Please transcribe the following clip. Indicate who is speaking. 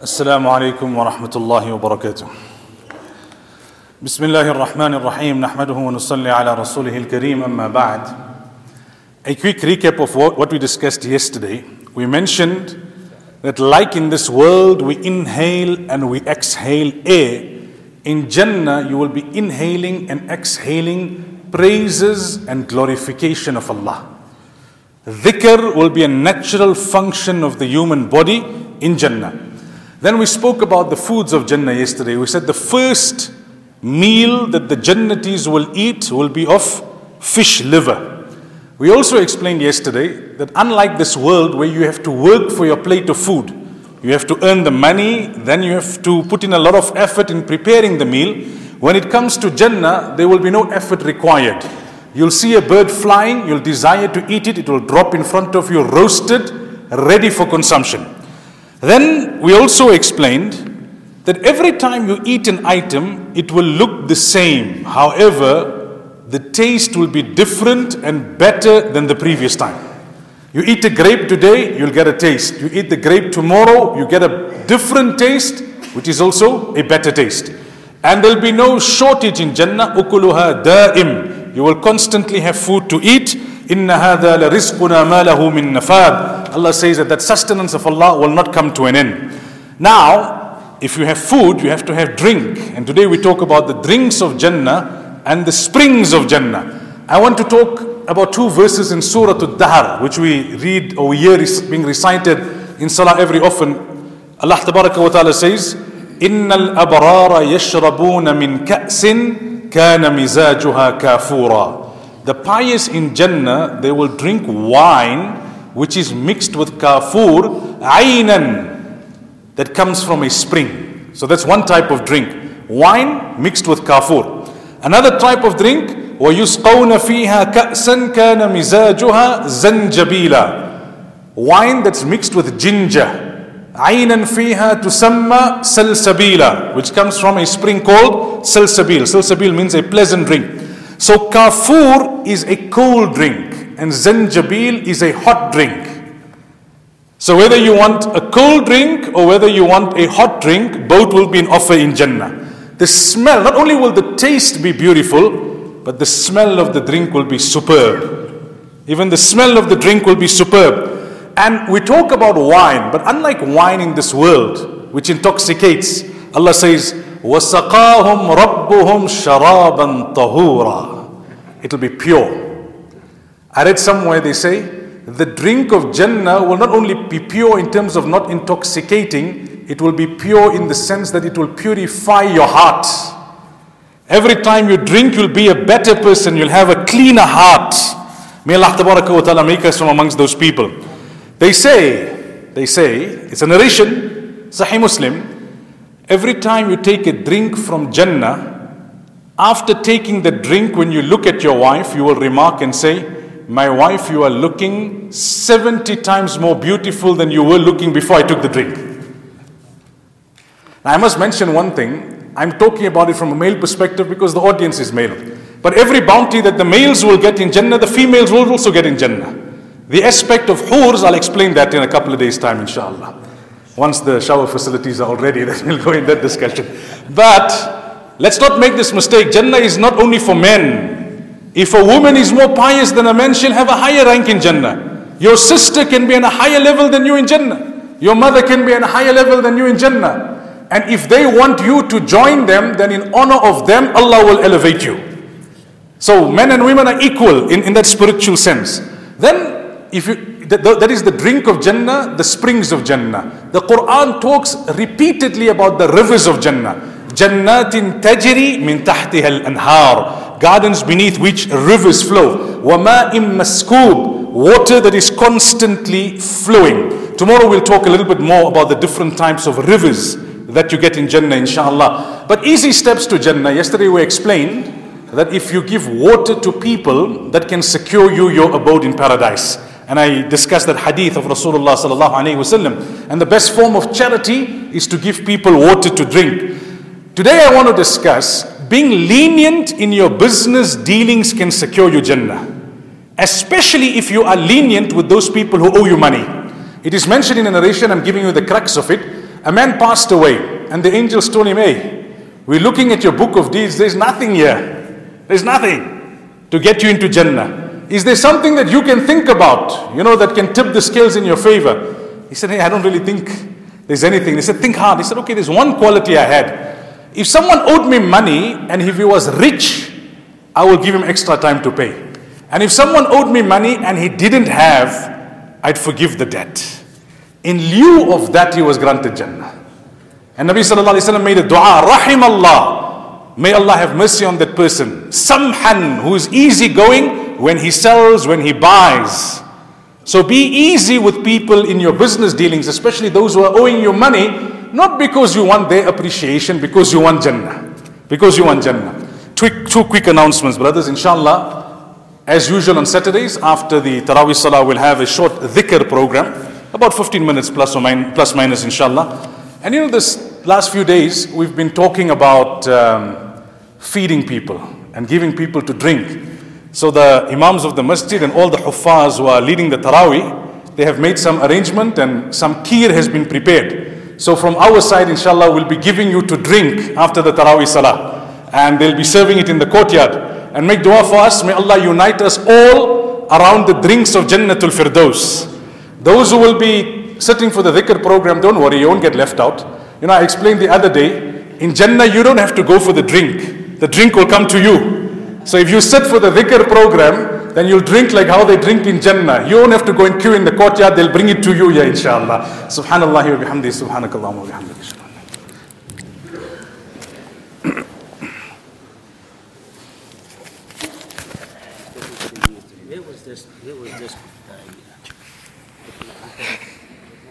Speaker 1: السلام عليكم ورحمة الله وبركاته. بسم الله الرحمن الرحيم نحمده ونصلي على رسوله الكريم أما بعد. A quick recap of what we discussed yesterday. We mentioned that like in this world we inhale and we exhale air, in Jannah you will be inhaling and exhaling praises and glorification of Allah. Dhikr will be a natural function of the human body in Jannah. Then we spoke about the foods of Jannah yesterday. We said the first meal that the Jannatis will eat will be of fish liver. We also explained yesterday that unlike this world where you have to work for your plate of food, you have to earn the money, then you have to put in a lot of effort in preparing the meal. When it comes to Jannah, there will be no effort required. You'll see a bird flying, you'll desire to eat it, it will drop in front of you roasted, ready for consumption. Then we also explained that every time you eat an item, it will look the same. However, the taste will be different and better than the previous time. You eat a grape today, you'll get a taste. You eat the grape tomorrow, you get a different taste, which is also a better taste. And there'll be no shortage in Jannah. Ukuluha da'im. You will constantly have food to eat. Inna hadha la rizquna ma lahu min nafad. Allah says that sustenance of Allah will not come to an end. Now, if you have food, you have to have drink. And today we talk about the drinks of Jannah and the springs of Jannah. I want to talk about two verses in Surah Ad-Dahr, which we read or we hear is being recited in Salah every often. Allah Tabaraka wa Ta'ala says, Innal abrara yashrabuna min ka'sin kana mizajuha kafura. The pious in Jannah, they will drink wine which is mixed with kafur, aynan, that comes from a spring. So that's one type of drink. Wine mixed with kafur. Another type of drink, وَيُسْقَوْنَ فِيهَا كَأْسًا كَانَ مِزَاجُهَا زَنْجَبِيلًا. Wine that's mixed with ginger. عَيْنًا فِيهَا تُسَمَّى سَلْسَبِيلًا, which comes from a spring called Salsabil. Salsabil means a pleasant drink. So kafur is a cold drink and zanjabil is a hot drink. So whether you want a cold drink or whether you want a hot drink, both will be in offer in Jannah. The smell, not only will the taste be beautiful, but the smell of the drink will be superb. Even the smell of the drink will be superb. And we talk about wine, but unlike wine in this world, which intoxicates, Allah says, وَسَقَاهُمْ رَبُّهُمْ شَرَابًا طَهُورًا. It'll be pure. I read somewhere they say, the drink of Jannah will not only be pure in terms of not intoxicating, it will be pure in the sense that it will purify your heart. Every time you drink, you'll be a better person, you'll have a cleaner heart. May Allah Tabaraka wa Ta'ala make us from amongst those people. They say, it's a narration, Sahih Muslim, every time you take a drink from Jannah, after taking the drink, when you look at your wife, you will remark and say, my wife, you are looking 70 times more beautiful than you were looking before I took the drink. Now, I must mention one thing. I'm talking about it from a male perspective because the audience is male. But every bounty that the males will get in Jannah, the females will also get in Jannah. The aspect of hurs, I'll explain that in a couple of days' time, inshallah. Once the shower facilities are all ready, then we'll go in that discussion. But let's not make this mistake. Jannah is not only for men. If a woman is more pious than a man, she'll have a higher rank in Jannah. Your sister can be on a higher level than you in Jannah. Your mother can be on a higher level than you in Jannah. And if they want you to join them, then in honor of them, Allah will elevate you. So men and women are equal in that spiritual sense. Then, that is the drink of Jannah, the springs of Jannah. The Quran talks repeatedly about the rivers of Jannah. Jannatin tajri min tahtiha al-anhar. Gardens beneath which rivers flow. وَمَاءٍ مَسْكُوبٍ. Water that is constantly flowing. Tomorrow we'll talk a little bit more about the different types of rivers that you get in Jannah, inshallah. But easy steps to Jannah. Yesterday we explained that if you give water to people, that can secure you your abode in paradise. And I discussed that hadith of Rasulullah sallallahu alaihi wasallam. And the best form of charity is to give people water to drink. Today I want to discuss being lenient in your business dealings can secure you Jannah. Especially if you are lenient with those people who owe you money. It is mentioned in a narration, I'm giving you the crux of it. A man passed away and the angels told him, hey, we're looking at your book of deeds. There's nothing here. There's nothing to get you into Jannah. Is there something that you can think about, that can tip the scales in your favor? He said, hey, I don't really think there's anything. He said, think hard. He said, okay, there's one quality I had. If someone owed me money and if he was rich, I will give him extra time to pay. And if someone owed me money and he didn't have, I'd forgive the debt. In lieu of that, he was granted Jannah. And Nabi sallallahu alayhi wa sallam made a dua, Rahim Allah. May Allah have mercy on that person. Samhan, who is easygoing when he sells, when he buys. So be easy with people in your business dealings, especially those who are owing you money, not because you want their appreciation, because you want Jannah. Because you want Jannah. Two quick announcements, brothers. Inshallah, as usual on Saturdays, after the Taraweeh Salah, we'll have a short dhikr program, about 15 minutes plus minus, inshallah. And this last few days, we've been talking about feeding people and giving people to drink. So the imams of the masjid and all the huffaz who are leading the Taraweeh, they have made some arrangement and some kheer has been prepared. So from our side, inshallah, we'll be giving you to drink after the Taraweeh Salah. And they'll be serving it in the courtyard. And make dua for us, may Allah unite us all around the drinks of Jannatul Firdaus. Those who will be sitting for the dhikr program, don't worry, you won't get left out. I explained the other day, in Jannah you don't have to go for the drink. The drink will come to you. So if you sit for the dhikr program, then you'll drink like how they drink in Jannah. You won't have to go and queue in the courtyard, they'll bring it to you, ya inshallah. Subhanallah wa bihamdi, subhanakallah wa bihamdi.
Speaker 2: Where was this